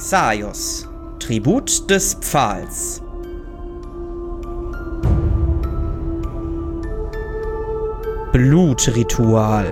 Xaios, Tribut des Pfahls. Blutritual.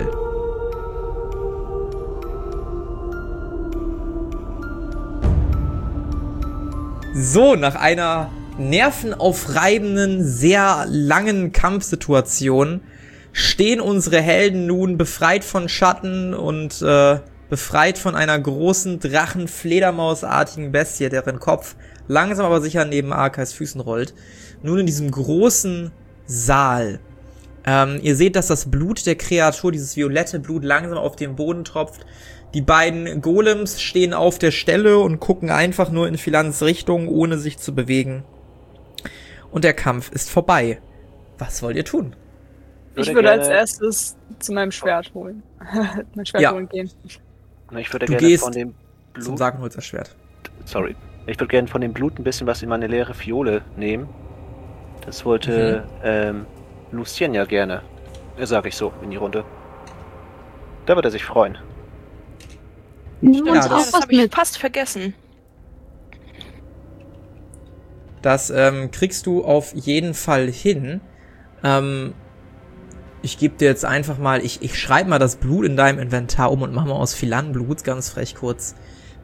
So, nach einer nervenaufreibenden, sehr langen Kampfsituation stehen unsere Helden nun befreit von Schatten und befreit von einer großen Drachen-Fledermausartigen Bestie, deren Kopf langsam aber sicher neben Arkais Füßen rollt. Nun in diesem großen Saal. Ihr seht, dass das Blut der Kreatur, dieses violette Blut, langsam auf den Boden tropft. Die beiden Golems stehen auf der Stelle und gucken einfach nur in Philans Richtung, ohne sich zu bewegen. Und der Kampf ist vorbei. Was wollt ihr tun? Ich würde als erstes zu meinem Schwert holen. Mein Schwert holen gehen. Ich würde gerne von dem Blut... Zum Sagen holst das Schwert. Sorry. Ich würde gerne von dem Blut ein bisschen was in meine leere Fiole nehmen. Das wollte Lucien ja gerne. Sag ich so in die Runde. Da würde er sich freuen. Ja, das habe ich fast vergessen. Das kriegst du auf jeden Fall hin. Ich gebe dir jetzt einfach mal, ich schreibe mal das Blut in deinem Inventar um und mach mal aus Philan-Blut, ganz frech kurz.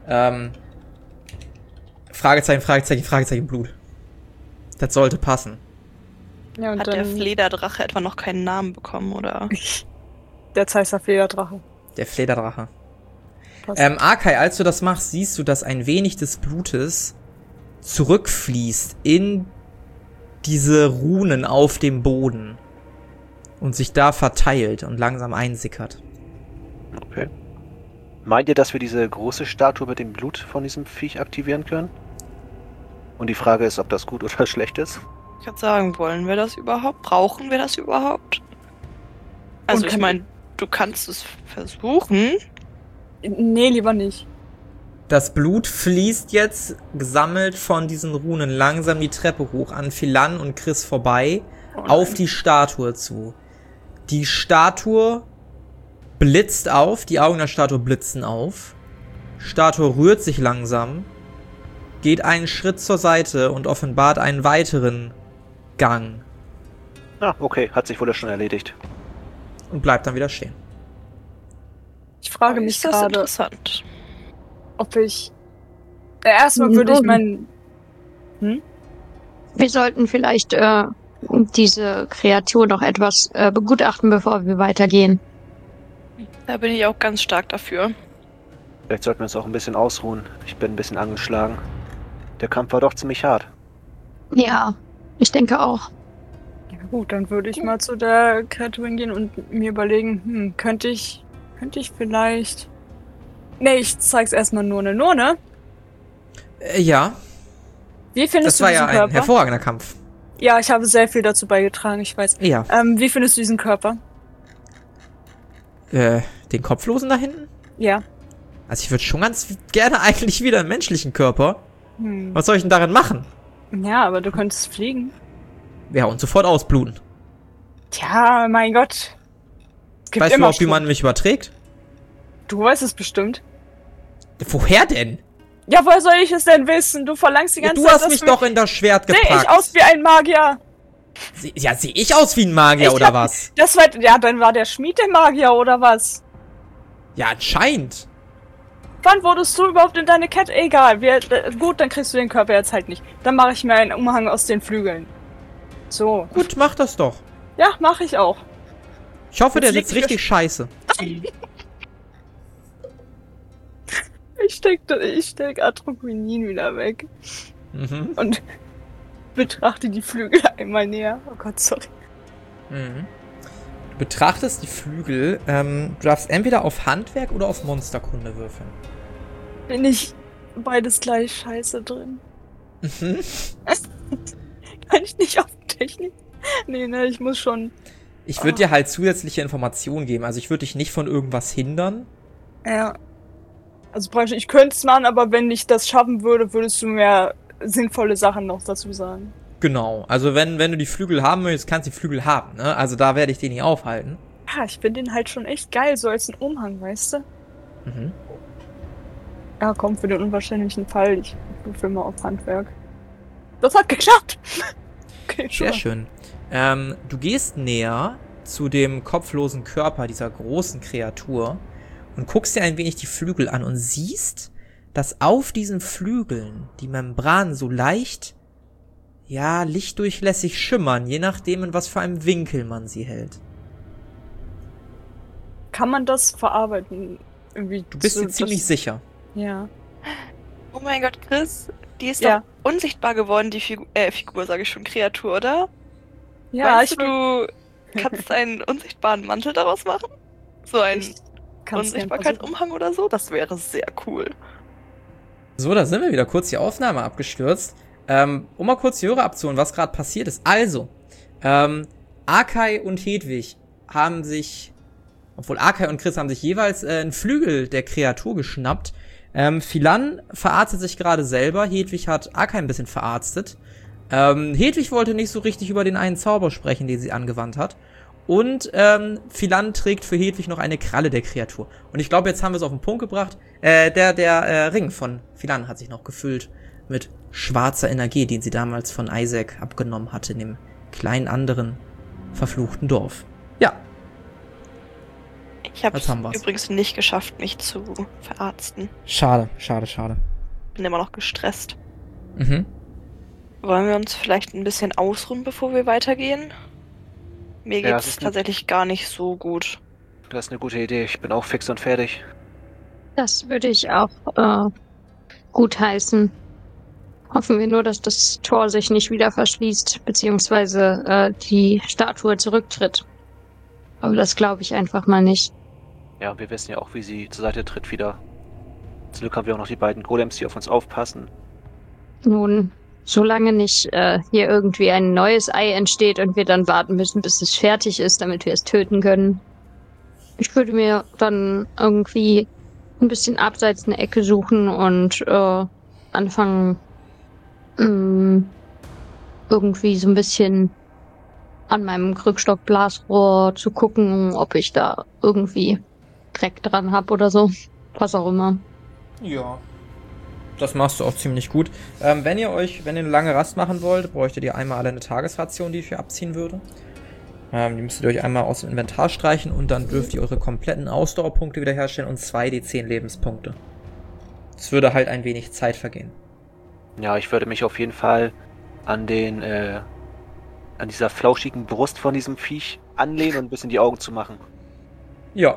Fragezeichen, Fragezeichen, Fragezeichen, Blut. Das sollte passen. Ja, und hat der Flederdrache etwa noch keinen Namen bekommen, oder? Der Zeister Flederdrache. Der Flederdrache. Arkai, als du das machst, siehst du, dass ein wenig des Blutes zurückfließt in diese Runen auf dem Boden und sich da verteilt und langsam einsickert. Okay. Meint ihr, dass wir diese große Statue mit dem Blut von diesem Viech aktivieren können? Und die Frage ist, ob das gut oder schlecht ist? Ich würde sagen, wollen wir das überhaupt? Brauchen wir das überhaupt? Also ich meine, du kannst es versuchen. Nee, lieber nicht. Das Blut fließt jetzt, gesammelt von diesen Runen, langsam die Treppe hoch an Philan und Chris vorbei, auf die Statue zu. Die Statue blitzt auf, die Augen der Statue blitzen auf. Statue rührt sich langsam, geht einen Schritt zur Seite und offenbart einen weiteren Gang. Ah, okay, hat sich wohl schon erledigt. Und bleibt dann wieder stehen. Ich frage mich gerade, interessant. ob ich... erstmal würde ich meinen... Wir sollten vielleicht diese Kreatur noch etwas begutachten, bevor wir weitergehen. Da bin ich auch ganz stark dafür. Vielleicht sollten wir uns auch ein bisschen ausruhen. Ich bin ein bisschen angeschlagen. Der Kampf war doch ziemlich hart. Ja, ich denke auch. Ja, gut, dann würde ich mal zu der Kreatur hingehen und mir überlegen, könnte ich vielleicht... Nee, ich zeig's erstmal nur ne? Ja. Wie findest du diesen Körper? Das war ja ein hervorragender Kampf. Ja, ich habe sehr viel dazu beigetragen, ich weiß. Ja. Wie findest du diesen Körper? Den Kopflosen da hinten? Ja. Also ich würde schon ganz gerne eigentlich wieder einen menschlichen Körper. Was soll ich denn darin machen? Ja, aber du könntest fliegen. Ja, und sofort ausbluten. Tja, mein Gott. Es gibt weißt du immer überhaupt, wie man mich überträgt? Du weißt es bestimmt. Woher denn? Ja, woher soll ich es denn wissen? Du verlangst die ganze Zeit, du hast mich doch in das Schwert gepackt. Sehe ich aus wie ein Magier? Sehe ich aus wie ein Magier, oder was? Ja, dann war der Schmied der Magier, oder was? Ja, anscheinend. Wann wurdest du überhaupt in deine Kette? Egal, gut, dann kriegst du den Körper jetzt halt nicht. Dann mache ich mir einen Umhang aus den Flügeln. So. Gut, mach das doch. Ja, mache ich auch. Ich hoffe, der sitzt richtig scheiße. Ich steck Atroquinin wieder weg. Und betrachte die Flügel einmal näher. Oh Gott, sorry. Du betrachtest die Flügel. Du darfst entweder auf Handwerk oder auf Monsterkunde würfeln. Bin ich beides gleich scheiße drin? Kann ich nicht auf Technik? Nee, ich muss schon... Ich würde dir halt zusätzliche Informationen geben. Also ich würde dich nicht von irgendwas hindern. Ja. Also praktisch, ich könnte es machen, aber wenn ich das schaffen würde, würdest du mir sinnvolle Sachen noch dazu sagen. Genau. Also wenn du die Flügel haben möchtest, kannst du die Flügel haben, ne? Also da werde ich den nicht aufhalten. Ja, ich finde den halt schon echt geil, so als ein Umhang, weißt du? Ja, komm, für den unwahrscheinlichen Fall. Ich würfel mal auf Handwerk. Das hat geklappt! Okay, Sehr schön. Du gehst näher zu dem kopflosen Körper dieser großen Kreatur und guckst dir ein wenig die Flügel an und siehst, dass auf diesen Flügeln die Membranen so leicht, ja, lichtdurchlässig schimmern, je nachdem, in was für einem Winkel man sie hält. Kann man das verarbeiten? Irgendwie Du bist dir ziemlich sicher. Ja. Oh mein Gott, Chris, die ist Ja. doch unsichtbar geworden, die Figur, sage ich schon, Kreatur, oder? Ja, Meinst du kannst einen unsichtbaren Mantel daraus machen? So ein Unsichtbarkeitsumhang oder so? Das wäre sehr cool. So, da sind wir wieder. Kurz die Aufnahme abgestürzt. Um mal kurz die Hörer abzuholen, was gerade passiert ist. Also, Akai und Hedwig haben sich, obwohl Akai und Chris haben sich jeweils einen Flügel der Kreatur geschnappt. Philan verarztet sich gerade selber. Hedwig hat Akai ein bisschen verarztet. Hedwig wollte nicht so richtig über den einen Zauber sprechen, den sie angewandt hat. Und Philan trägt für Hedwig noch eine Kralle der Kreatur. Und ich glaube, jetzt haben wir es auf den Punkt gebracht. Der Ring von Philan hat sich noch gefüllt mit schwarzer Energie, den sie damals von Isaac abgenommen hatte, in dem kleinen anderen verfluchten Dorf. Ja. Ich habe Jetzt haben wir's. übrigens nicht geschafft, mich zu verarzten. Schade. Bin immer noch gestresst. Mhm. Wollen wir uns vielleicht ein bisschen ausruhen, bevor wir weitergehen? Mir Ja, geht's das ist tatsächlich gar nicht so gut. Das ist eine gute Idee. Ich bin auch fix und fertig. Das würde ich auch gutheißen. Hoffen wir nur, dass das Tor sich nicht wieder verschließt, beziehungsweise die Statue zurücktritt. Aber das glaube ich einfach mal nicht. Ja, wir wissen ja auch, wie sie zur Seite tritt wieder. Zum Glück haben wir auch noch die beiden Golems, die auf uns aufpassen. Nun, solange nicht hier irgendwie ein neues Ei entsteht und wir dann warten müssen, bis es fertig ist, damit wir es töten können. Ich würde mir dann irgendwie ein bisschen abseits eine Ecke suchen und anfangen, irgendwie so ein bisschen an meinem Krückstock-Blasrohr zu gucken, ob ich da irgendwie Dreck dran habe oder so. Was auch immer. Ja. Das machst du auch ziemlich gut. Wenn ihr eine lange Rast machen wollt, bräuchtet ihr einmal alle eine Tagesration, die ich hier abziehen würde. Die müsstet ihr euch einmal aus dem Inventar streichen und dann dürft ihr eure kompletten Ausdauerpunkte wiederherstellen und 2d10 Lebenspunkte. Es würde halt ein wenig Zeit vergehen. Ja, ich würde mich auf jeden Fall an dieser flauschigen Brust von diesem Viech anlehnen und ein bisschen die Augen zu machen. Ja.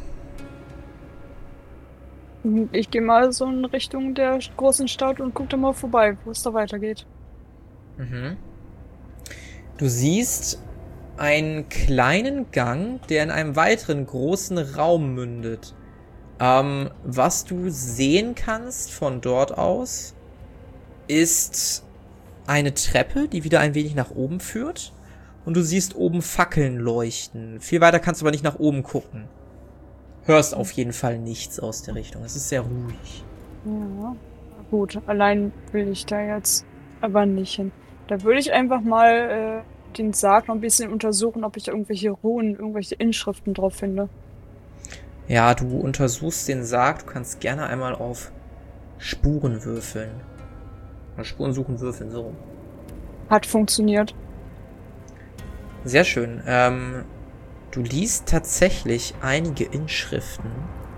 Ich gehe mal so in Richtung der großen Stadt und guck da mal vorbei, wo es da weitergeht. Mhm. Du siehst einen kleinen Gang, der in einem weiteren großen Raum mündet. Was du sehen kannst von dort aus, ist eine Treppe, die wieder ein wenig nach oben führt. Und du siehst oben Fackeln leuchten. Viel weiter kannst du aber nicht nach oben gucken. Hörst auf jeden Fall nichts aus der Richtung. Es ist sehr ruhig. Ja, gut. Allein will ich da jetzt aber nicht hin. Da würde ich einfach mal den Sarg noch ein bisschen untersuchen, ob ich da irgendwelche Runen, irgendwelche Inschriften drauf finde. Ja, du untersuchst den Sarg. Du kannst gerne einmal auf Spuren würfeln. Oder Spuren suchen, würfeln, so. Hat funktioniert. Sehr schön. Du liest tatsächlich einige Inschriften.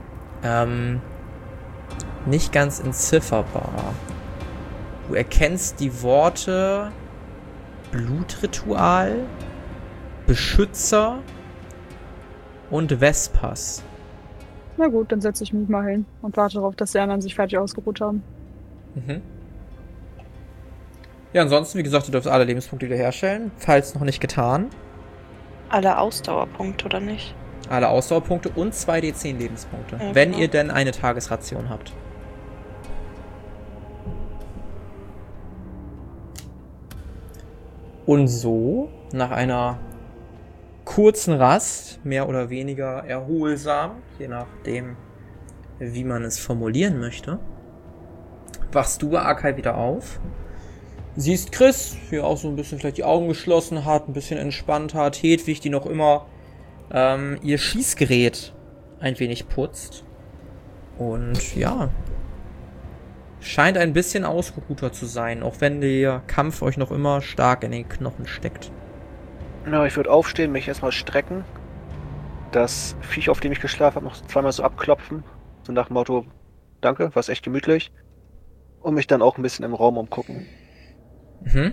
Nicht ganz entzifferbar. Du erkennst die Worte Blutritual, Beschützer und Vespas. Na gut, dann setze ich mich mal hin und warte darauf, dass die anderen sich fertig ausgeruht haben. Mhm. Ja, ansonsten, wie gesagt, du darfst alle Lebenspunkte wiederherstellen, falls noch nicht getan. Alle Ausdauerpunkte, oder nicht? Alle Ausdauerpunkte und 2d10 Lebenspunkte, Ja, wenn genau. ihr denn eine Tagesration habt. Und so, nach einer kurzen Rast, mehr oder weniger erholsam, je nachdem, wie man es formulieren möchte, wachst du, Akai, wieder auf. Siehst Chris, hier auch so ein bisschen vielleicht die Augen geschlossen hat, ein bisschen entspannt hat. Hedwig, die noch immer ihr Schießgerät ein wenig putzt. Und ja, scheint ein bisschen ausgeruhter zu sein, auch wenn der Kampf euch noch immer stark in den Knochen steckt. Na, ich würde aufstehen, mich erstmal strecken. Das Viech, auf dem ich geschlafen habe, noch zweimal so abklopfen. So nach dem Motto, danke, war's echt gemütlich. Und mich dann auch ein bisschen im Raum umgucken. Mhm.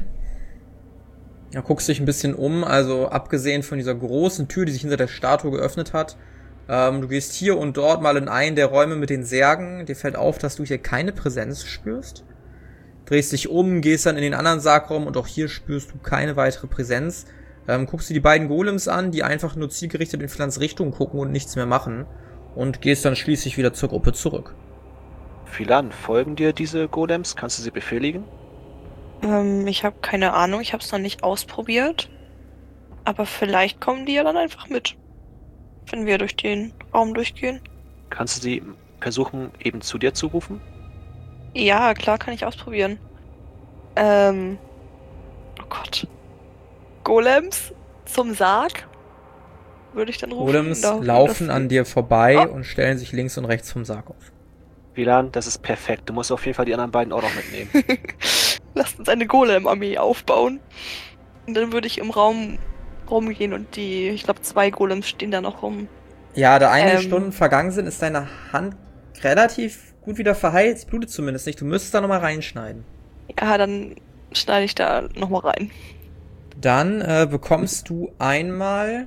Ja, guckst dich ein bisschen um, also abgesehen von dieser großen Tür, die sich hinter der Statue geöffnet hat. Du gehst hier und dort mal in einen der Räume mit den Särgen. Dir fällt auf, dass du hier keine Präsenz spürst. Drehst dich um, gehst dann in den anderen Sargraum und auch hier spürst du keine weitere Präsenz. Guckst dir die beiden Golems an, die einfach nur zielgerichtet in Philans Richtung gucken und nichts mehr machen. Und gehst dann schließlich wieder zur Gruppe zurück. Philan, folgen dir diese Golems? Kannst du sie befehligen? Ich habe keine Ahnung, ich habe es noch nicht ausprobiert. Aber vielleicht kommen die ja dann einfach mit, wenn wir durch den Raum durchgehen. Kannst du sie versuchen, eben zu dir zu rufen? Ja, klar, kann ich ausprobieren. Oh Gott. Golems zum Sarg? Würde ich dann rufen? Golems Da- laufen das- an dir vorbei Oh. und stellen sich links und rechts vom Sarg auf. Philan, das ist perfekt. Du musst auf jeden Fall die anderen beiden auch noch mitnehmen. Lasst uns eine Golem-Armee aufbauen. Und dann würde ich im Raum rumgehen und ich glaube 2 Golems stehen da noch rum. Ja, da einige Stunden vergangen sind, ist deine Hand relativ gut wieder verheilt. Sie blutet zumindest nicht. Du müsstest da nochmal reinschneiden. Ja, dann schneide ich da nochmal rein. Dann bekommst du einmal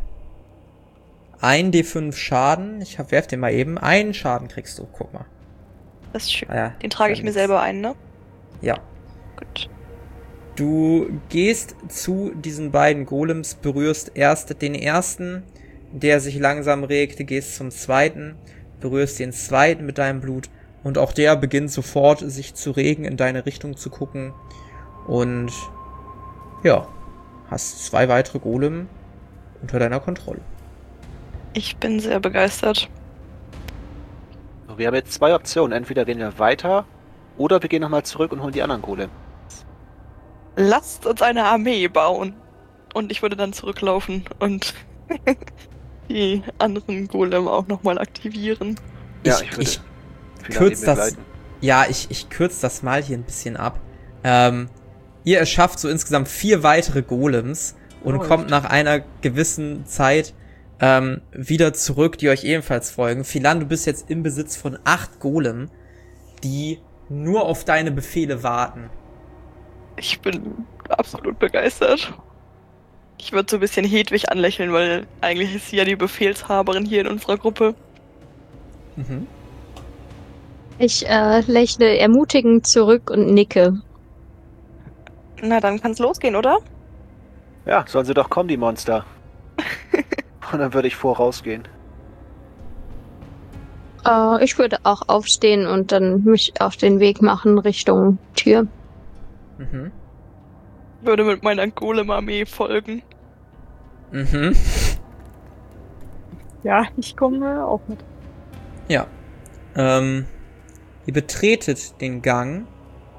1 D5 Schaden. Ich werf dir mal eben. Einen Schaden kriegst du. Guck mal. Das ist schön. Ah ja, Den trage ich mir selber ein, ne? Ja. Gut. Du gehst zu diesen beiden Golems, berührst erst den ersten, der sich langsam regt, gehst zum zweiten, berührst den zweiten mit deinem Blut und auch der beginnt sofort sich zu regen, in deine Richtung zu gucken und ja, hast 2 weitere Golem unter deiner Kontrolle. Ich bin sehr begeistert. Wir haben jetzt 2 Optionen. Entweder gehen wir weiter oder wir gehen nochmal zurück und holen die anderen Golem. Lasst uns eine Armee bauen. Und ich würde dann zurücklaufen und die anderen Golem auch nochmal aktivieren. Ja, Ich Philan kürz eben das, begleiten. ja, ich kürze das mal hier ein bisschen ab. Ihr erschafft so insgesamt 4 weitere Golems und kommt nach einer gewissen Zeit wieder zurück, die euch ebenfalls folgen. Philan, du bist jetzt im Besitz von 8 Golem, die nur auf deine Befehle warten. Ich bin absolut begeistert. Ich würde so ein bisschen Hedwig anlächeln, weil eigentlich ist sie ja die Befehlshaberin hier in unserer Gruppe. Mhm. Ich lächle ermutigend zurück und nicke. Na, dann kann's losgehen, oder? Ja, sollen sie doch kommen, die Monster. Und dann würde ich vorausgehen. Ich würde auch aufstehen und dann mich auf den Weg machen Richtung Tür. Mhm. Würde mit meiner Golem-Armee folgen. Mhm. Ja, ich komme auch mit. Ja. Ihr betretet den Gang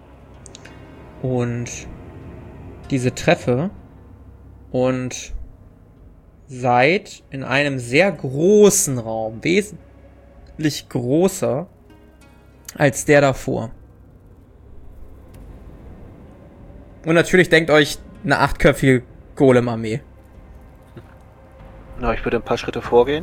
und diese Treppe und seid in einem sehr großen Raum, wesentlich größer als der davor. Und natürlich denkt euch eine 8-köpfige Golem-Armee. Na, ich würde ein paar Schritte vorgehen.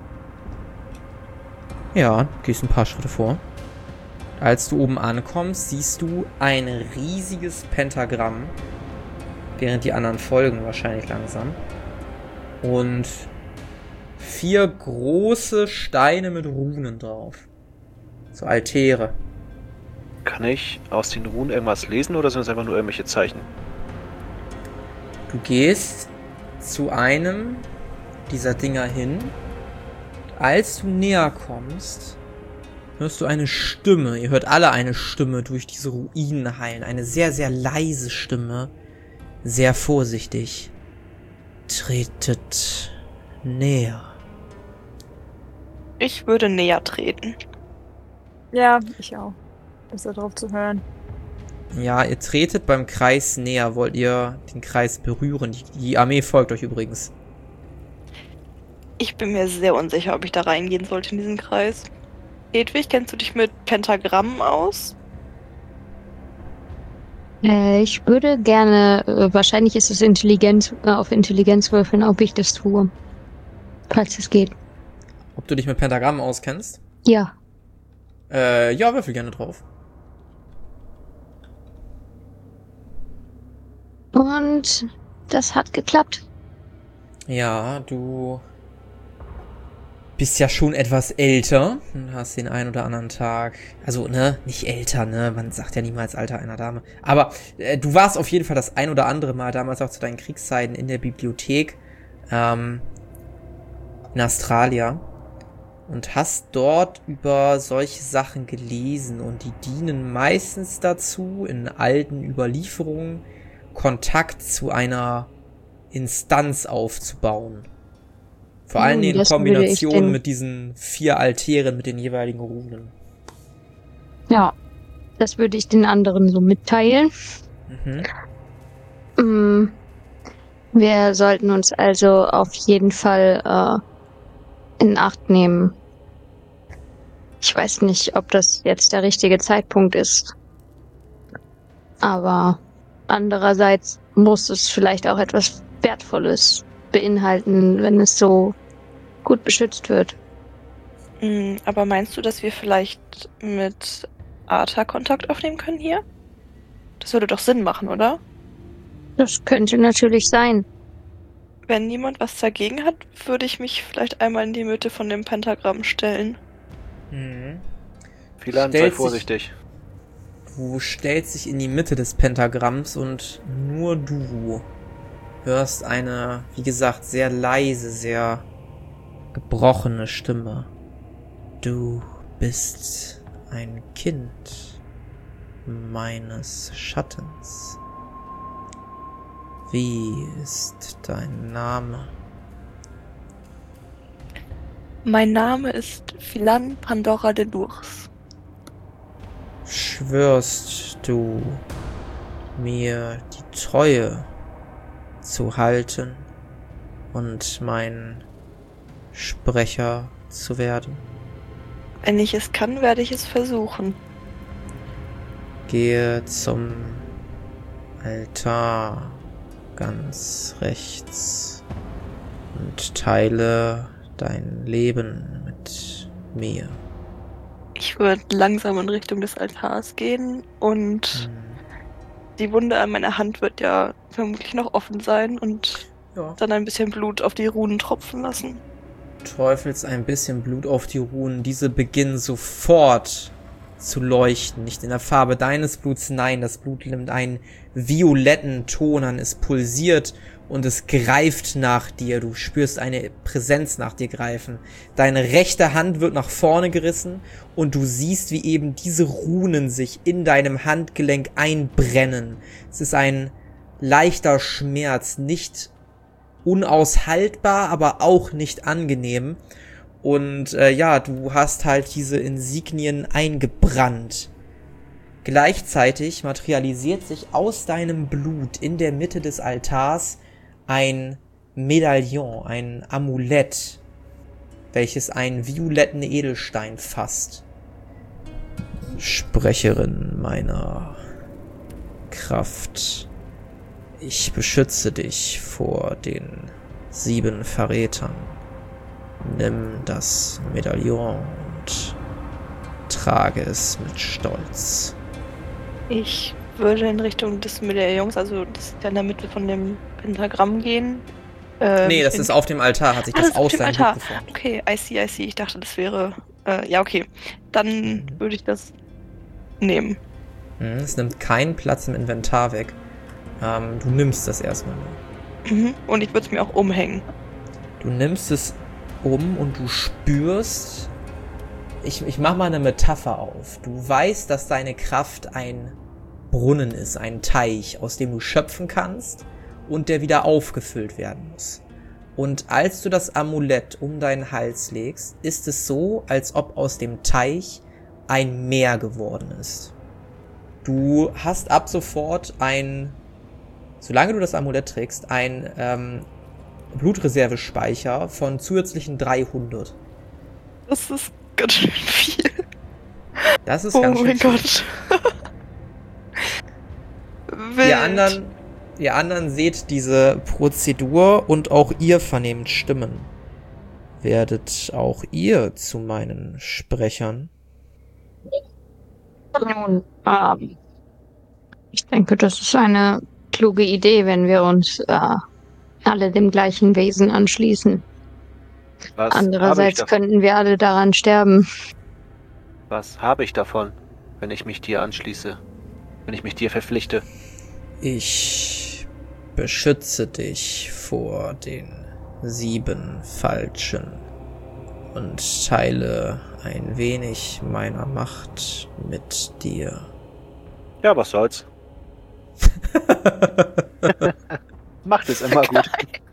Ja, gehst ein paar Schritte vor. Als du oben ankommst, siehst du ein riesiges Pentagramm, während die anderen folgen wahrscheinlich langsam. Und 4 große Steine mit Runen drauf. So Altäre. Kann ich aus den Runen irgendwas lesen oder sind es einfach nur irgendwelche Zeichen? Du gehst zu einem dieser Dinger hin. Als du näher kommst, hörst du eine Stimme. Ihr hört alle eine Stimme durch diese Ruinen hallen. Eine sehr, sehr leise Stimme. Sehr vorsichtig. Tretet näher. Ich würde näher treten. Ja, ich auch. Besser drauf zu hören. Ja, ihr tretet beim Kreis näher. Wollt ihr den Kreis berühren? Die Armee folgt euch übrigens. Ich bin mir sehr unsicher, ob ich da reingehen sollte in diesen Kreis. Hedwig, kennst du dich mit Pentagrammen aus? Ich würde gerne, wahrscheinlich ist es Intelligenz, auf Intelligenz würfeln, ob ich das tue. Falls es geht. Ob du dich mit Pentagrammen auskennst? Ja. Ja, würfel gerne drauf. Und das hat geklappt. Ja, du bist ja schon etwas älter und hast den einen oder anderen Tag, also, ne, nicht älter, ne, man sagt ja niemals Alter einer Dame, aber du warst auf jeden Fall das ein oder andere Mal damals auch zu deinen Kriegszeiten in der Bibliothek, in Australia und hast dort über solche Sachen gelesen und die dienen meistens dazu, in alten Überlieferungen Kontakt zu einer Instanz aufzubauen. Vor allem in das würde ich Kombination den- mit diesen 4 Altären mit den jeweiligen Runen. Ja. Das würde ich den anderen so mitteilen. Mhm. Wir sollten uns also auf jeden Fall in Acht nehmen. Ich weiß nicht, ob das jetzt der richtige Zeitpunkt ist. Aber andererseits muss es vielleicht auch etwas Wertvolles beinhalten, wenn es so gut beschützt wird. Aber meinst du, dass wir vielleicht mit Arta Kontakt aufnehmen können hier? Das würde doch Sinn machen, oder? Das könnte natürlich sein. Wenn niemand was dagegen hat, würde ich mich vielleicht einmal in die Mitte von dem Pentagramm stellen. Mhm. Philan, sei Stellt vorsichtig. Du stellst dich in die Mitte des Pentagramms und nur du hörst eine, wie gesagt, sehr leise, sehr gebrochene Stimme. Du bist ein Kind meines Schattens. Wie ist dein Name? Mein Name ist Philan Pandora de Lours. Schwörst du mir die Treue zu halten und mein Sprecher zu werden? Wenn ich es kann, werde ich es versuchen. Gehe zum Altar ganz rechts und teile dein Leben mit mir. Ich würde langsam in Richtung des Altars gehen und die Wunde an meiner Hand wird ja vermutlich noch offen sein und Ja. dann ein bisschen Blut auf die Runen tropfen lassen. Träufelst ein bisschen Blut auf die Runen. Diese beginnen sofort zu leuchten. Nicht in der Farbe deines Bluts, nein, das Blut nimmt einen violetten Ton an. Es pulsiert und es greift nach dir. Du spürst eine Präsenz nach dir greifen. Deine rechte Hand wird nach vorne gerissen und du siehst, wie eben diese Runen sich in deinem Handgelenk einbrennen. Es ist ein leichter Schmerz, nicht unaushaltbar, aber auch nicht angenehm. Und ja, du hast halt diese Insignien eingebrannt. Gleichzeitig materialisiert sich aus deinem Blut in der Mitte des Altars ein Medaillon, ein Amulett, welches einen violetten Edelstein fasst. Sprecherin meiner Kraft, ich beschütze dich vor den 7 Verrätern. Nimm das Medaillon und trage es mit Stolz. Ich würde in Richtung des Medaillons, also das ist ja in der Mitte von dem Pentagramm gehen. Nee, das ist auf dem Altar, hat sich das das ist auf aus dem deinem Altar. Blut geformt. Okay, I see. Ich dachte, das wäre... ja, okay. Dann würde ich das nehmen. Es nimmt keinen Platz im Inventar weg. Du nimmst das erstmal nur. Mhm. Und ich würde es mir auch umhängen. Du nimmst es um und du spürst... Ich mach mal eine Metapher auf. Du weißt, dass deine Kraft ein Brunnen ist, ein Teich, aus dem du schöpfen kannst und der wieder aufgefüllt werden muss. Und als du das Amulett um deinen Hals legst, ist es so, als ob aus dem Teich ein Meer geworden ist. Du hast ab sofort solange du das Amulett trägst, ein Blutreservespeicher von zusätzlichen 300. Das ist ganz schön viel. Das ist Oh ganz schön mein viel. Gott. Ihr anderen seht diese Prozedur und auch ihr vernehmt Stimmen. Werdet auch ihr zu meinen Sprechern? Nun, ich denke, das ist eine kluge Idee, wenn wir uns alle dem gleichen Wesen anschließen. Was Andererseits könnten wir alle daran sterben. Was habe ich davon, wenn ich mich dir anschließe? Wenn ich mich dir verpflichte? Ich beschütze dich vor den 7 Falschen und teile ein wenig meiner Macht mit dir. Ja, was soll's. Macht es immer gut.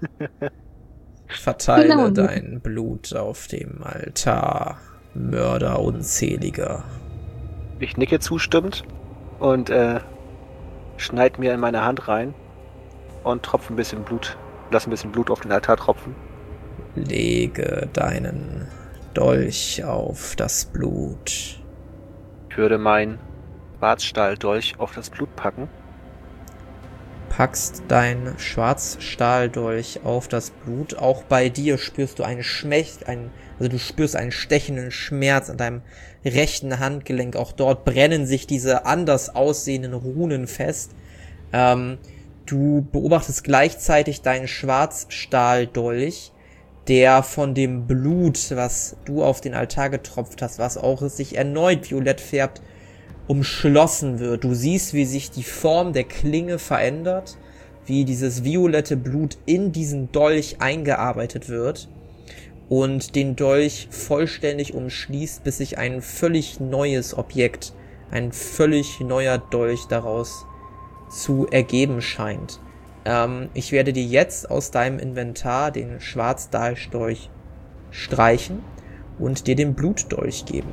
Verteile dein Blut auf dem Altar, Mörder unzähliger. Ich nicke zustimmend und schneid mir in meine Hand rein und tropfe ein bisschen Blut, lass ein bisschen Blut auf den Altar tropfen. Lege deinen Dolch auf das Blut. Ich würde meinen Schwarzstahldolch auf das Blut packen. Packst dein Schwarzstahldolch auf das Blut. Auch bei dir spürst du du spürst einen stechenden Schmerz an deinem rechten Handgelenk. Auch dort brennen sich diese anders aussehenden Runen fest. Du beobachtest gleichzeitig deinen Schwarzstahldolch, der von dem Blut, was du auf den Altar getropft hast, was auch sich erneut violett färbt, umschlossen wird. Du siehst, wie sich die Form der Klinge verändert, wie dieses violette Blut in diesen Dolch eingearbeitet wird und den Dolch vollständig umschließt, bis sich ein völlig neues Objekt, ein völlig neuer Dolch daraus zu ergeben scheint. Ich werde dir jetzt aus deinem Inventar den Schwarzstahlstorch streichen und dir den Blutdolch geben.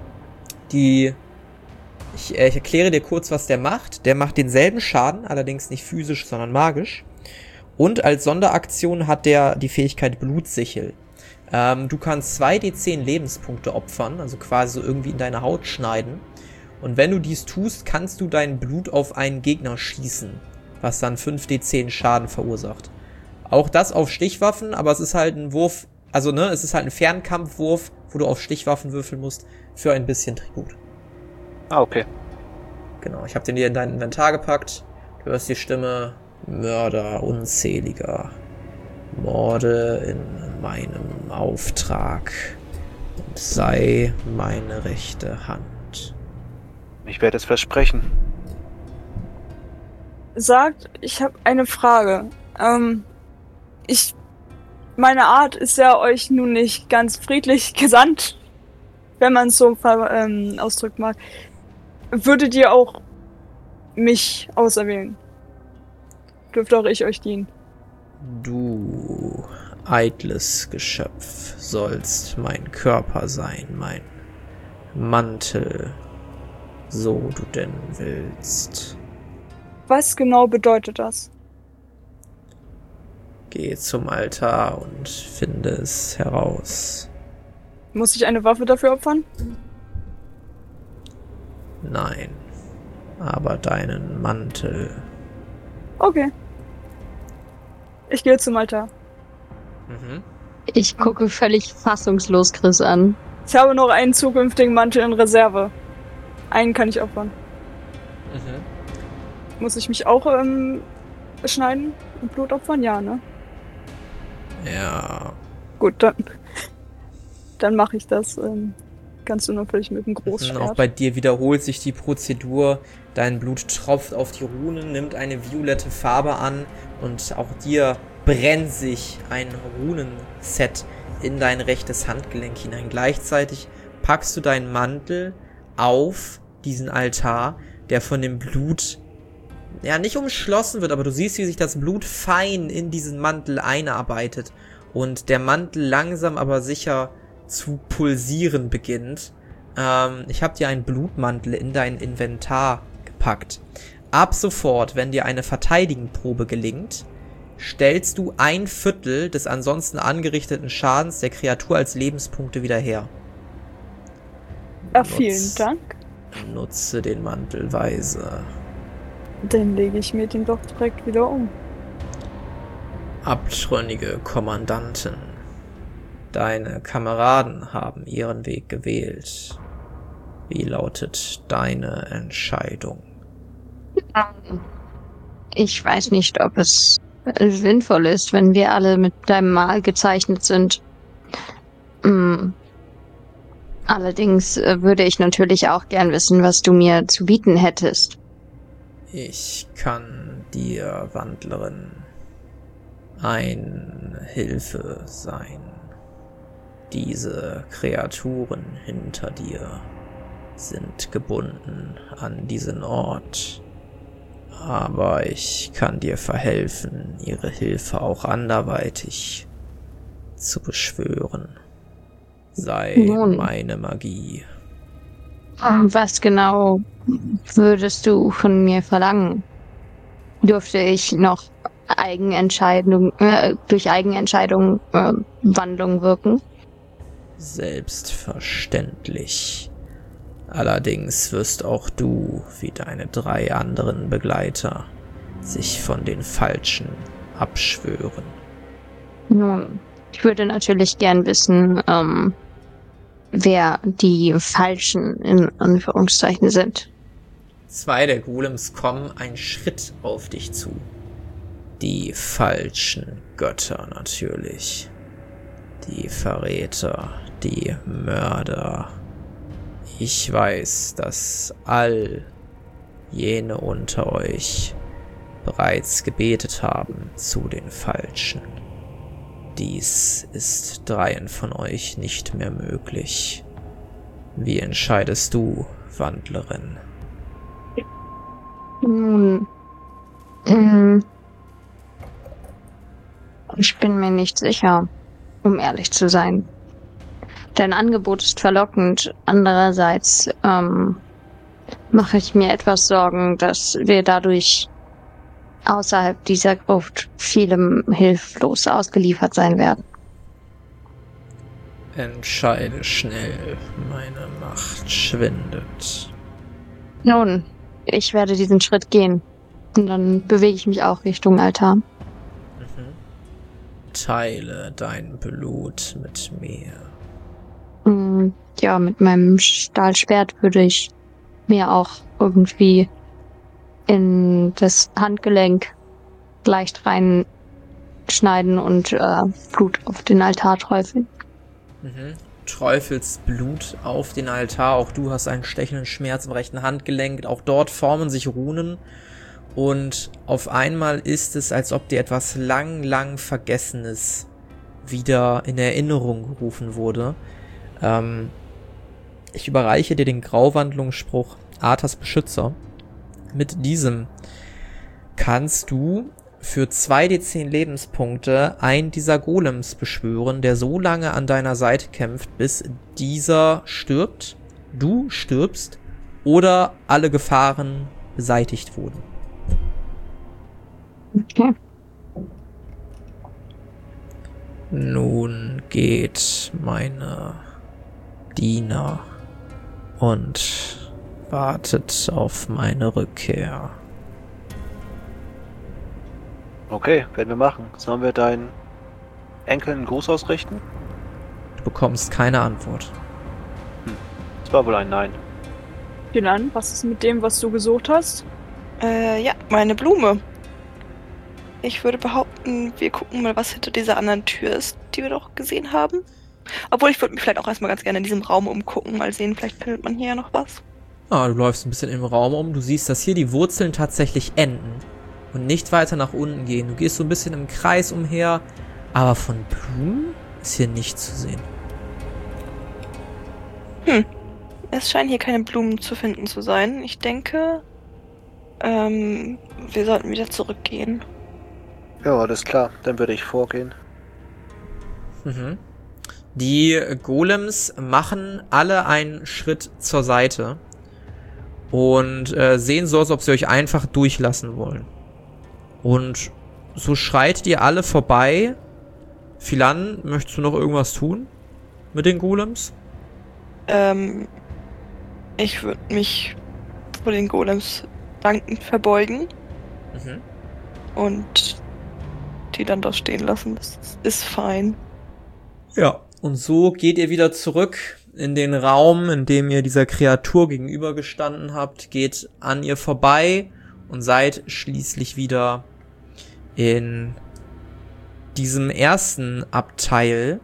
Ich erkläre dir kurz, was der macht. Der macht denselben Schaden, allerdings nicht physisch, sondern magisch. Und als Sonderaktion hat der die Fähigkeit Blutsichel. Du kannst 2d10 Lebenspunkte opfern, also quasi so irgendwie in deine Haut schneiden. Und wenn du dies tust, kannst du dein Blut auf einen Gegner schießen, was dann 5d10 Schaden verursacht. Auch das auf Stichwaffen, aber es ist halt ein Wurf, es ist halt ein Fernkampfwurf, wo du auf Stichwaffen würfeln musst, für ein bisschen Tribut. Ah, okay. Genau, ich habe den hier in dein Inventar gepackt. Du hörst die Stimme: Mörder unzähliger. Morde in meinem Auftrag. Und sei meine rechte Hand. Ich werde es versprechen. Sagt, ich habe eine Frage. Meine Art ist ja euch nun nicht ganz friedlich gesandt, wenn man es so ausdrücken mag. Würdet ihr auch mich auserwählen? Dürfte auch ich euch dienen? Du eitles Geschöpf sollst mein Körper sein, mein Mantel, so du denn willst. Was genau bedeutet das? Geh zum Altar und finde es heraus. Muss ich eine Waffe dafür opfern? Nein, aber deinen Mantel. Okay. Ich gehe zum Altar. Mhm. Ich gucke völlig fassungslos Chris an. Ich habe noch einen zukünftigen Mantel in Reserve. Einen kann ich opfern. Mhm. Muss ich mich auch schneiden und Blut opfern? Ja, ne? Ja. Gut, dann mache ich das ganz unauffällig mit dem Großschwert. Auch bei dir wiederholt sich die Prozedur. Dein Blut tropft auf die Runen, nimmt eine violette Farbe an und auch dir brennt sich ein Runenset in dein rechtes Handgelenk hinein. Gleichzeitig packst du deinen Mantel auf diesen Altar, der von dem Blut nicht umschlossen wird, aber du siehst, wie sich das Blut fein in diesen Mantel einarbeitet und der Mantel langsam aber sicher zu pulsieren beginnt. Ich habe dir einen Blutmantel in dein Inventar gepackt. Ab sofort, wenn dir eine Verteidigenprobe gelingt, stellst du 1/4 des ansonsten angerichteten Schadens der Kreatur als Lebenspunkte wieder her. Ja, vielen Dank. Nutze den Mantel weise. Dann lege ich mir den doch direkt wieder um. Abtrünnige Kommandantin, deine Kameraden haben ihren Weg gewählt. Wie lautet deine Entscheidung? Ich weiß nicht, ob es sinnvoll ist, wenn wir alle mit deinem Mal gezeichnet sind. Allerdings würde ich natürlich auch gern wissen, was du mir zu bieten hättest. Ich kann dir, Wandlerin, eine Hilfe sein. Diese Kreaturen hinter dir sind gebunden an diesen Ort. Aber ich kann dir verhelfen, ihre Hilfe auch anderweitig zu beschwören. Sei Nun. meine Magie. Was genau würdest du von mir verlangen? Dürfte ich noch durch Eigenentscheidung Wandlung wirken? Selbstverständlich. Allerdings wirst auch du, wie deine 3 anderen Begleiter, sich von den Falschen abschwören. Nun, ich würde natürlich gern wissen, wer die Falschen in Anführungszeichen sind. 2 der Golems kommen einen Schritt auf dich zu. Die falschen Götter natürlich. Die Verräter, die Mörder. Ich weiß, dass all jene unter euch bereits gebetet haben zu den Falschen. Dies ist 3 von euch nicht mehr möglich. Wie entscheidest du, Wandlerin? Nun, ich bin mir nicht sicher, um ehrlich zu sein. Dein Angebot ist verlockend. Andererseits mache ich mir etwas Sorgen, dass wir dadurch außerhalb dieser Gruft vielem hilflos ausgeliefert sein werden. Entscheide schnell, meine Macht schwindet. Nun, ich werde diesen Schritt gehen. Und dann bewege ich mich auch Richtung Altar. Teile dein Blut mit mir. Ja, mit meinem Stahlschwert würde ich mir auch irgendwie in das Handgelenk leicht reinschneiden und Blut auf den Altar träufeln. Träufelst Blut auf den Altar. Auch du hast einen stechenden Schmerz im rechten Handgelenk. Auch dort formen sich Runen. Und auf einmal ist es, als ob dir etwas lang Vergessenes wieder in Erinnerung gerufen wurde. Ich überreiche dir den Grauwandlungsspruch Arthas Beschützer. Mit diesem kannst du für 2d10 Lebenspunkte einen dieser Golems beschwören, der so lange an deiner Seite kämpft, bis dieser stirbt, du stirbst oder alle Gefahren beseitigt wurden. Okay. Nun geht meine Diener und wartet auf meine Rückkehr. Okay, werden wir machen. Sollen wir deinen Enkeln einen Gruß ausrichten? Du bekommst keine Antwort. Das war wohl ein Nein. Jinan, was ist mit dem, was du gesucht hast? Ja, meine Blume. Ich würde behaupten, wir gucken mal, was hinter dieser anderen Tür ist, die wir doch gesehen haben. Obwohl, ich würde mich vielleicht auch erstmal ganz gerne in diesem Raum umgucken, mal sehen, vielleicht findet man hier ja noch was. Ah, du läufst ein bisschen im Raum um. Du siehst, dass hier die Wurzeln tatsächlich enden und nicht weiter nach unten gehen. Du gehst so ein bisschen im Kreis umher, aber von Blumen ist hier nichts zu sehen. Es scheinen hier keine Blumen zu finden zu sein. Ich denke, wir sollten wieder zurückgehen. Ja, alles klar. Dann würde ich vorgehen. Die Golems machen alle einen Schritt zur Seite und sehen so, als ob sie euch einfach durchlassen wollen. Und so schreitet ihr alle vorbei. Philan, möchtest du noch irgendwas tun mit den Golems? Ich würde mich vor den Golems dankend verbeugen Mhm. und die dann da stehen lassen. Das ist fein. Ja, und so geht ihr wieder zurück in den Raum, in dem ihr dieser Kreatur gegenübergestanden habt, geht an ihr vorbei und seid schließlich wieder in diesem ersten Abteil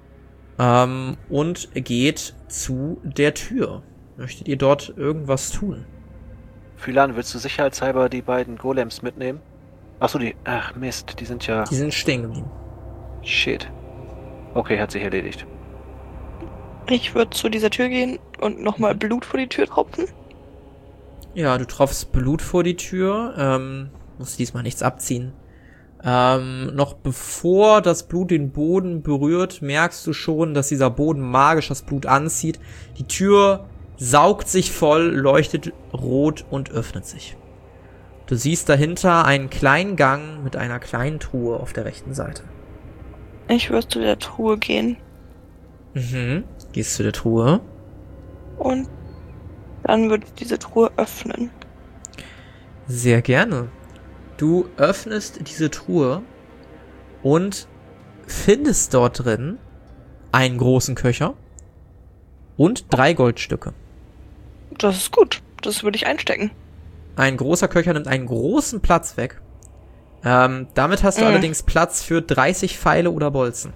und geht zu der Tür. Möchtet ihr dort irgendwas tun? Phylan, willst du sicherheitshalber die beiden Golems mitnehmen? Achso, ach Mist, die sind ja... Die sind stehen geblieben. Shit. Okay, hat sich erledigt. Ich würde zu dieser Tür gehen und nochmal Blut vor die Tür tropfen. Ja, du tropfst Blut vor die Tür, musst diesmal nichts abziehen. Noch bevor das Blut den Boden berührt, merkst du schon, dass dieser Boden magisch das Blut anzieht. Die Tür saugt sich voll, leuchtet rot und öffnet sich. Du siehst dahinter einen kleinen Gang mit einer kleinen Truhe auf der rechten Seite. Ich würde zu der Truhe gehen Mhm. Gehst zu der Truhe. und dann würde ich diese Truhe öffnen. Sehr gerne. Du öffnest diese Truhe und findest dort drin einen großen Köcher und 3 Goldstücke. Das ist gut. Das würde ich einstecken. Ein großer Köcher nimmt einen großen Platz weg. Damit hast du allerdings Platz für 30 Pfeile oder Bolzen.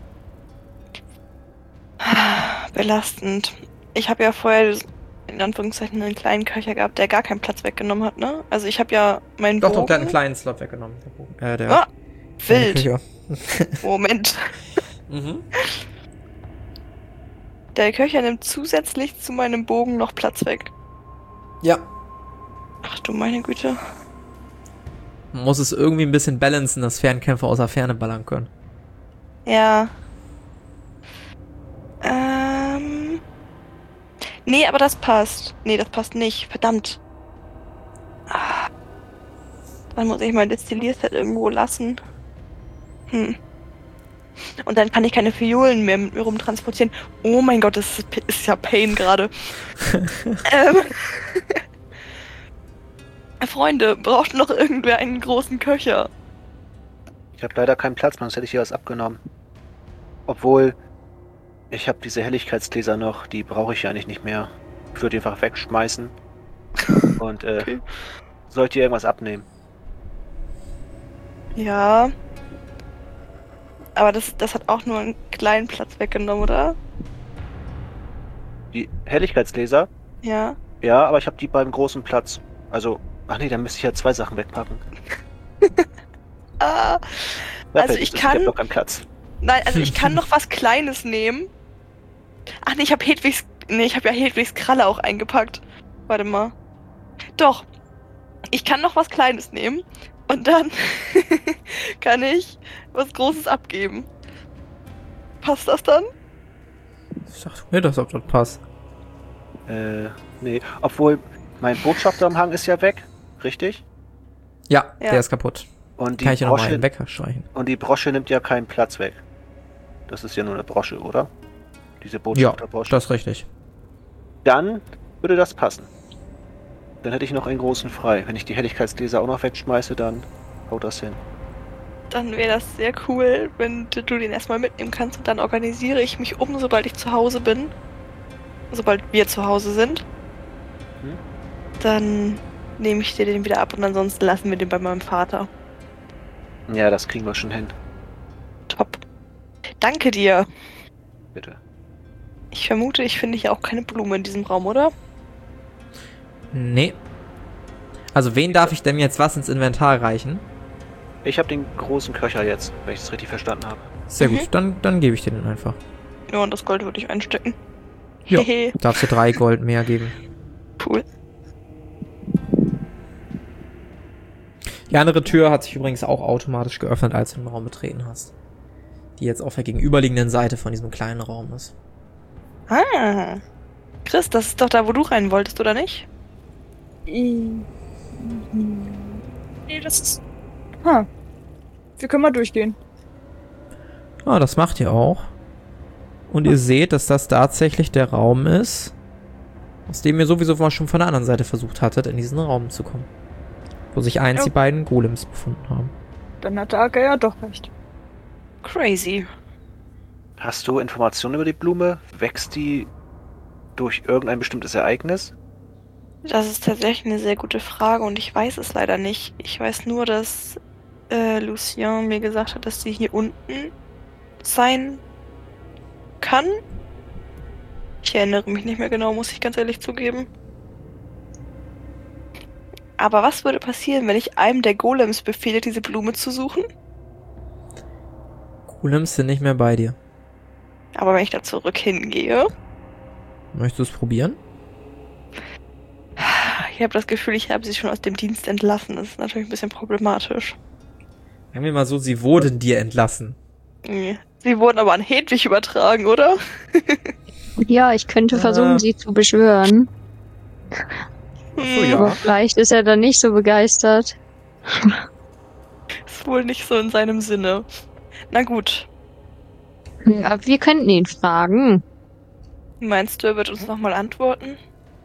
Belastend. Ich habe ja vorher in Anführungszeichen einen kleinen Köcher gehabt, der gar keinen Platz weggenommen hat, ne? Also ich habe ja meinen Doch, Bogen... der hat einen kleinen Slot weggenommen. Der Ah, wild. Köcher. Moment. Mhm. Der Köcher nimmt zusätzlich zu meinem Bogen noch Platz weg. Ja. Ach du meine Güte. Man muss es irgendwie ein bisschen balancen, dass Fernkämpfer aus der Ferne ballern können. Ja. Nee, aber das passt. Nee, das passt nicht. Verdammt. Ah. Dann muss ich mein Destillierset irgendwo lassen. Und dann kann ich keine Fiolen mehr mit mir rumtransportieren. Oh mein Gott, das ist ja Pain gerade. Freunde, braucht noch irgendwer einen großen Köcher? Ich habe leider keinen Platz, sonst hätte ich hier was abgenommen. Obwohl, ich habe diese Helligkeitsgläser noch, die brauche ich ja eigentlich nicht mehr. Ich würde die einfach wegschmeißen. Und Okay. sollt ihr irgendwas abnehmen? Ja. Aber das hat auch nur einen kleinen Platz weggenommen, oder? Die Helligkeitsgläser? Ja. Ja, aber ich habe die beim großen Platz. Also, ach nee, dann müsste ich ja 2 Sachen wegpacken. Ah. Ja, Also vielleicht ich ist es- hab kann... noch keinen Platz. Nein, also ich kann noch was Kleines nehmen. Ach nee, ich habe ja Hedwigs Kralle auch eingepackt. Warte mal. Doch. Ich kann noch was Kleines nehmen. Und dann kann ich was Großes abgeben. Passt das dann? Ich dachte mir, dass das passt. Nee. Obwohl, mein Botschafterumhang ist ja weg. Richtig? Ja, Ja. der ist kaputt. Und Kann ich die ja nochmal Brosche, einen wegstreichen. und die Brosche nimmt ja keinen Platz weg. Das ist ja nur eine Brosche, oder? Diese Ja, Botschafterbrosche. das ist richtig. Dann würde das passen. Dann hätte ich noch einen großen frei. Wenn ich die Helligkeitsgläser auch noch wegschmeiße, dann haut das hin. Dann wäre das sehr cool, wenn du den erstmal mitnehmen kannst. Und dann organisiere ich mich um, sobald ich zu Hause bin. Sobald wir zu Hause sind. Hm? Dann nehme ich dir den wieder ab und ansonsten lassen wir den bei meinem Vater. Ja, das kriegen wir schon hin. Top. Danke dir. Bitte. Ich vermute, ich finde hier auch keine Blume in diesem Raum, oder? Nee. Also wen darf ich denn jetzt was ins Inventar reichen? Ich habe den großen Köcher jetzt, wenn ich das richtig verstanden habe. Sehr Mhm. gut, dann gebe ich dir den einfach. Ja, und das Gold würde ich einstecken. Ja. Hehe, Darfst du 3 Gold mehr geben. cool. Die andere Tür hat sich übrigens auch automatisch geöffnet, als du den Raum betreten hast. Die jetzt auf der gegenüberliegenden Seite von diesem kleinen Raum ist. Ah. Chris, das ist doch da, wo du rein wolltest, oder nicht? Nee, das ist... Wir können mal durchgehen. Ah, das macht ihr auch. Und ihr seht, dass das tatsächlich der Raum ist, aus dem ihr sowieso mal schon von der anderen Seite versucht hattet, in diesen Raum zu kommen. wo sich einst Ja. die beiden Golems befunden haben. Dann hat der Acker ja doch recht. Crazy. Hast du Informationen über die Blume? Wächst die durch irgendein bestimmtes Ereignis? Das ist tatsächlich eine sehr gute Frage und ich weiß es leider nicht. Ich weiß nur, dass Lucien mir gesagt hat, dass sie hier unten sein kann. Ich erinnere mich nicht mehr genau, muss ich ganz ehrlich zugeben. Aber was würde passieren, wenn ich einem der Golems befehle, diese Blume zu suchen? Golems sind nicht mehr bei dir. Aber wenn ich da zurück hingehe, Möchtest du es probieren? ich habe das Gefühl, ich habe sie schon aus dem Dienst entlassen. Das ist natürlich ein bisschen problematisch. Sagen wir mal so, sie wurden dir entlassen. Sie wurden aber an Hedwig übertragen, oder? Ja, ich könnte versuchen, sie zu beschwören. Achso, Aber ja. vielleicht ist er dann nicht so begeistert. Ist wohl nicht so in seinem Sinne. Na gut. Ja, wir könnten ihn fragen. Meinst du, er wird uns nochmal antworten?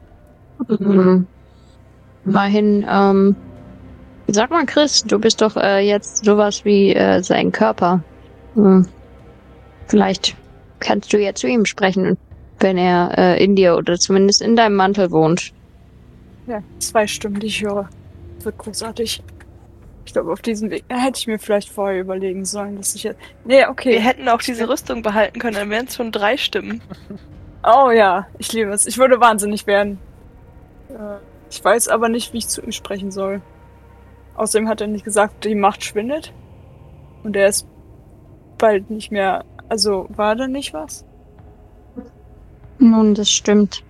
Immerhin, sag mal, Chris, du bist doch jetzt sowas wie sein Körper. Vielleicht kannst du ja zu ihm sprechen, wenn er in dir oder zumindest in deinem Mantel wohnt. Ja, 2 Stimmen, die ich höre. Wird großartig. Ich glaube, auf diesem Weg hätte ich mir vielleicht vorher überlegen sollen, dass ich jetzt... Nee, okay. Wir hätten auch diese Rüstung behalten können, dann wären es schon 3 Stimmen. Oh ja, ich liebe es. Ich würde wahnsinnig werden. Ich weiß aber nicht, wie ich zu ihm sprechen soll. Außerdem hat er nicht gesagt, die Macht schwindet. Und er ist bald nicht mehr... Also, war da nicht was? Nun, das stimmt.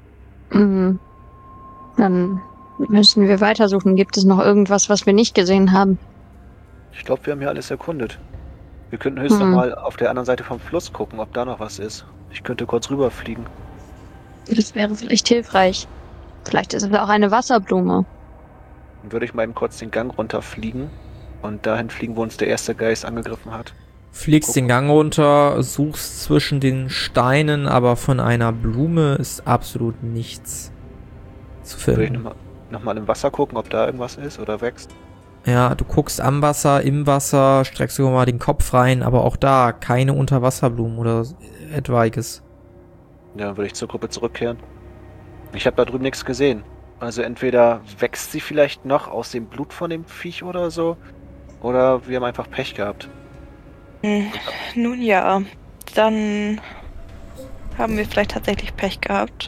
Dann müssen wir weitersuchen. Gibt es noch irgendwas, was wir nicht gesehen haben? Ich glaube, wir haben hier alles erkundet. Wir könnten höchstens noch mal auf der anderen Seite vom Fluss gucken, ob da noch was ist. Ich könnte kurz rüberfliegen. Das wäre vielleicht hilfreich. Vielleicht ist es auch eine Wasserblume. Dann würde ich mal eben kurz den Gang runterfliegen und dahin fliegen, wo uns der erste Geist angegriffen hat. Fliegst den Gang runter, suchst zwischen den Steinen, aber von einer Blume ist absolut nichts zu Würde ich finden. noch mal im Wasser gucken, ob da irgendwas ist oder wächst. Ja, du guckst am Wasser, im Wasser, streckst sogar mal den Kopf rein, aber auch da keine Unterwasserblumen oder etwaiges. Ja, dann würde ich zur Gruppe zurückkehren. Ich habe da drüben nichts gesehen. Also entweder wächst sie vielleicht noch aus dem Blut von dem Viech oder so, oder wir haben einfach Pech gehabt. Nun ja, dann haben wir vielleicht tatsächlich Pech gehabt.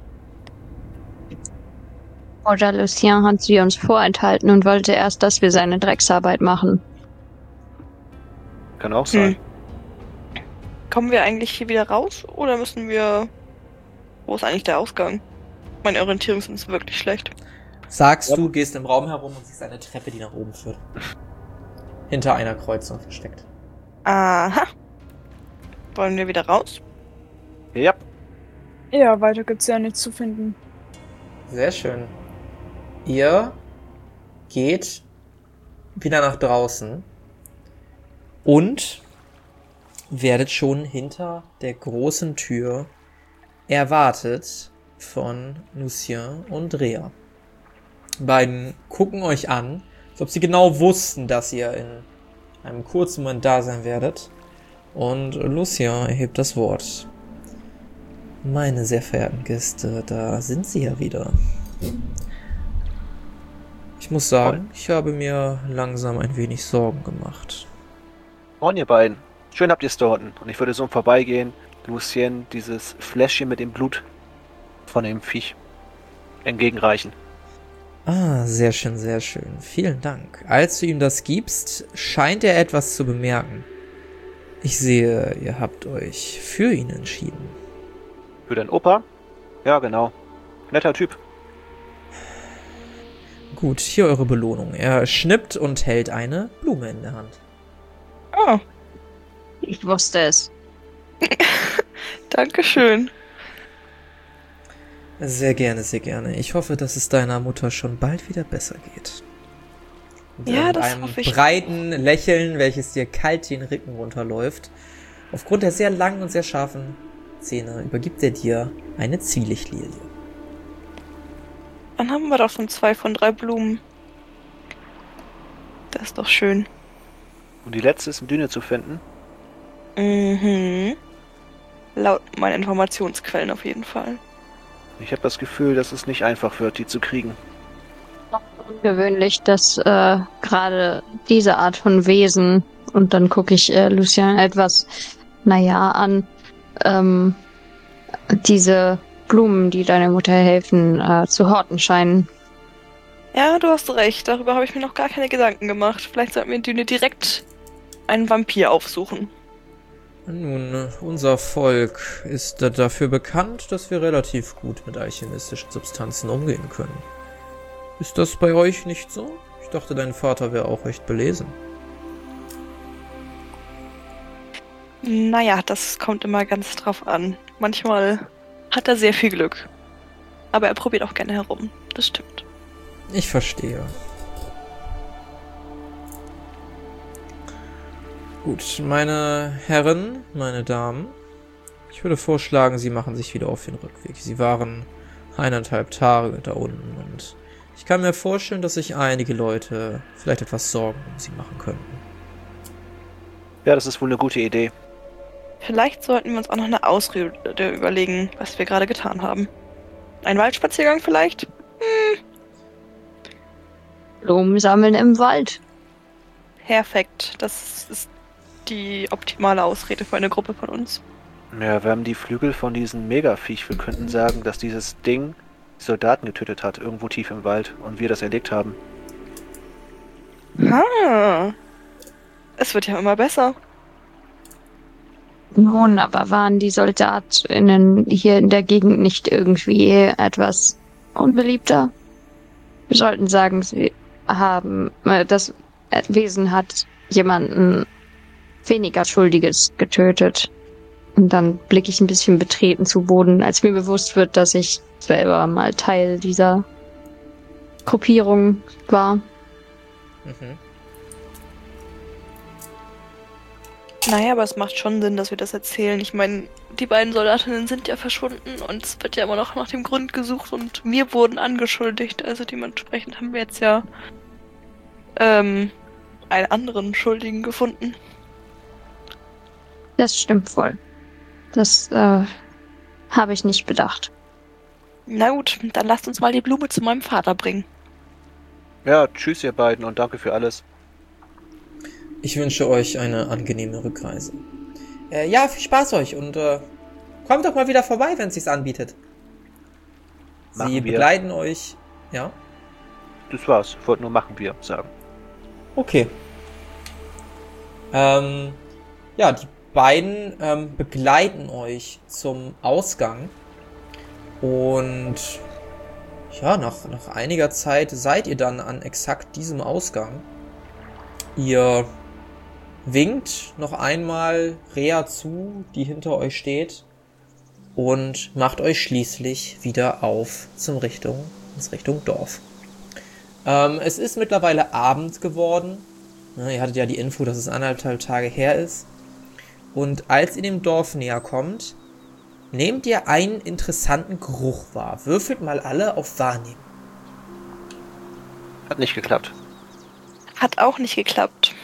Oder Lucien hat sie uns vorenthalten und wollte erst, dass wir seine Drecksarbeit machen. Kann auch sein. Kommen wir eigentlich hier wieder raus oder müssen wir... Wo ist eigentlich der Ausgang? Meine Orientierungssinn ist wirklich schlecht. Sagst du, gehst im Raum herum und siehst eine Treppe, die nach oben führt. Hinter einer Kreuzung versteckt. Aha. Wollen wir wieder raus? Ja, Ja, weiter gibt's ja nichts zu finden. Sehr schön. Ihr geht wieder nach draußen und werdet schon hinter der großen Tür erwartet von Lucien und Rea. Beiden gucken euch an, als ob sie genau wussten, dass ihr in einem kurzen Moment da sein werdet. Und Lucien erhebt das Wort. Meine sehr verehrten Gäste, da sind sie ja wieder. Ich muss sagen, ich habe mir langsam ein wenig Sorgen gemacht. moin ihr beiden. Schön habt ihr es dort. Und ich würde so im Vorbeigehen Lucien dieses Fläschchen mit dem Blut von dem Viech entgegenreichen. Ah, sehr schön, sehr schön. Vielen Dank. Als du ihm das gibst, scheint er etwas zu bemerken. Ich sehe, ihr habt euch für ihn entschieden. Für deinen Opa? Ja, genau. Netter Typ. Gut, hier eure Belohnung. Er schnippt und hält eine Blume in der Hand. Oh, Ich wusste es. Dankeschön. Sehr gerne, sehr gerne. Ich hoffe, dass es deiner Mutter schon bald wieder besser geht. Und Ja, mit das einem hoffe ich. breiten Lächeln, welches dir kalt den Rücken runterläuft. Aufgrund der sehr langen und sehr scharfen Zähne übergibt er dir eine Zwielichtlilie. Dann haben wir doch schon 2 von 3 Blumen. Das ist doch schön. Und die letzte ist in Düne zu finden. Mhm. Laut meinen Informationsquellen auf jeden Fall. Ich habe das Gefühl, dass es nicht einfach wird, die zu kriegen. Ungewöhnlich, dass gerade diese Art von Wesen, und dann gucke ich Lucian etwas an, diese Blumen, die deiner Mutter helfen, zu horten scheinen. Ja, du hast recht. Darüber habe ich mir noch gar keine Gedanken gemacht. Vielleicht sollten wir in Düne direkt einen Vampir aufsuchen. Nun, unser Volk ist dafür bekannt, dass wir relativ gut mit alchemistischen Substanzen umgehen können. Ist das bei euch nicht so? Ich dachte, dein Vater wäre auch recht belesen. Naja, das kommt immer ganz drauf an. Manchmal hat er sehr viel Glück. Aber er probiert auch gerne herum. Das stimmt. Ich verstehe. Gut, meine Herren, meine Damen, ich würde vorschlagen, Sie machen sich wieder auf den Rückweg. Sie waren 1,5 Tage da unten und ich kann mir vorstellen, dass sich einige Leute vielleicht etwas Sorgen um Sie machen könnten. Ja, das ist wohl eine gute Idee. Vielleicht sollten wir uns auch noch eine Ausrede überlegen, was wir gerade getan haben. Ein Waldspaziergang vielleicht? Blumen sammeln im Wald. Perfekt. Das ist die optimale Ausrede für eine Gruppe von uns. Ja, wir haben die Flügel von diesem Megaviech. Wir könnten sagen, dass dieses Ding Soldaten getötet hat, irgendwo tief im Wald, und wir das erlegt haben. Es wird ja immer besser. Nun, aber waren die SoldatInnen hier in der Gegend nicht irgendwie etwas unbeliebter? Wir sollten sagen, das Wesen hat jemanden weniger Schuldiges getötet. Und dann blicke ich ein bisschen betreten zu Boden, als mir bewusst wird, dass ich selber mal Teil dieser Gruppierung war. Mhm. Naja, aber es macht schon Sinn, dass wir das erzählen. Ich meine, die beiden Soldatinnen sind ja verschwunden und es wird ja immer noch nach dem Grund gesucht und mir wurden angeschuldigt. Also dementsprechend haben wir jetzt ja einen anderen Schuldigen gefunden. Das stimmt wohl. Das habe ich nicht bedacht. Na gut, dann lasst uns mal die Blume zu meinem Vater bringen. Ja, tschüss ihr beiden und danke für alles. Ich wünsche euch eine angenehme Rückreise. Ja, viel Spaß euch und kommt doch mal wieder vorbei, wenn es sich anbietet. Machen Sie wir. begleiten euch. Ja? Das war's. Ich wollte nur machen wir sagen. Okay. Ja, die beiden begleiten euch zum Ausgang. Und ja, nach einiger Zeit seid ihr dann an exakt diesem Ausgang. Ihr winkt noch einmal Rea zu, die hinter euch steht, und macht euch schließlich wieder auf in Richtung Dorf. Es ist mittlerweile Abend geworden. Ihr hattet ja die Info, dass es 1,5 Tage her ist. Und als ihr dem Dorf näher kommt, nehmt ihr einen interessanten Geruch wahr. Würfelt mal alle auf Wahrnehmen. Hat nicht geklappt. Hat auch nicht geklappt.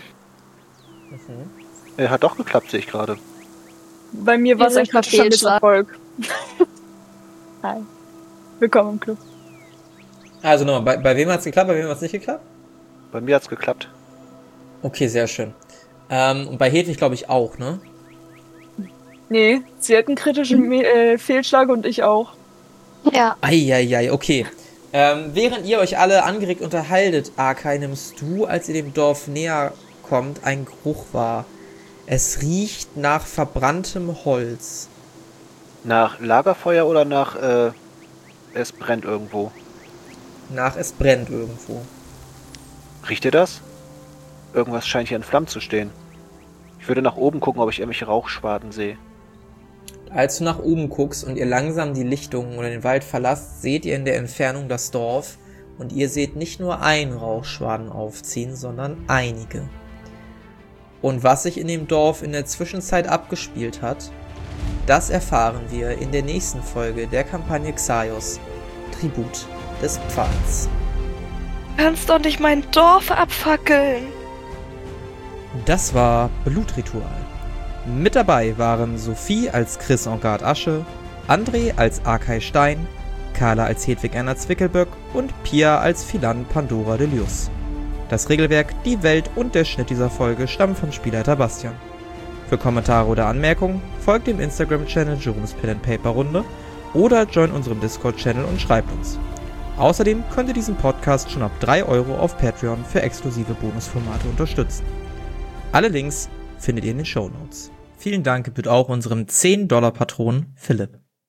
Hat doch geklappt, sehe ich gerade. Bei mir war es ein Dieser kritischer Fehlschlag. Misserfolg. Hi. Willkommen im Club. Also nochmal, bei wem hat's geklappt, bei wem hat's nicht geklappt? Bei mir hat's geklappt. Okay, sehr schön. Und bei Hedwig glaube ich auch, ne? Nee, sie hat einen kritischen Fehlschlag und ich auch. Ja. Eieiei, okay. Während ihr euch alle angeregt unterhaltet, Arkai, nimmst du, als ihr dem Dorf näher kommt, ein Geruch wahr. Es riecht nach verbranntem Holz. Nach Lagerfeuer oder nach es brennt irgendwo? Nach es brennt irgendwo. Riecht ihr das? Irgendwas scheint hier in Flammen zu stehen. Ich würde nach oben gucken, ob ich irgendwelche Rauchschwaden sehe. Als du nach oben guckst und ihr langsam die Lichtung oder den Wald verlasst, seht ihr in der Entfernung das Dorf und ihr seht nicht nur einen Rauchschwaden aufziehen, sondern einige. Und was sich in dem Dorf in der Zwischenzeit abgespielt hat, das erfahren wir in der nächsten Folge der Kampagne Xaios, Tribut des Pfahls. Du kannst doch nicht mein Dorf abfackeln. Das war Blutritual. Mit dabei waren Sophie als Chris Engard Asche, André als Arkay Stein, Carla als Hedwig Erna Zwickelböck und Pia als Philan Pandora Delius. Das Regelwerk, die Welt und der Schnitt dieser Folge stammen vom Spielleiter Bastian. Für Kommentare oder Anmerkungen folgt dem Instagram-Channel Jerome's Pen & Paper Runde oder join unserem Discord-Channel und schreibt uns. Außerdem könnt ihr diesen Podcast schon ab 3 € auf Patreon für exklusive Bonusformate unterstützen. Alle Links findet ihr in den Shownotes. Vielen Dank gebührt auch unserem $10-Patron Philipp.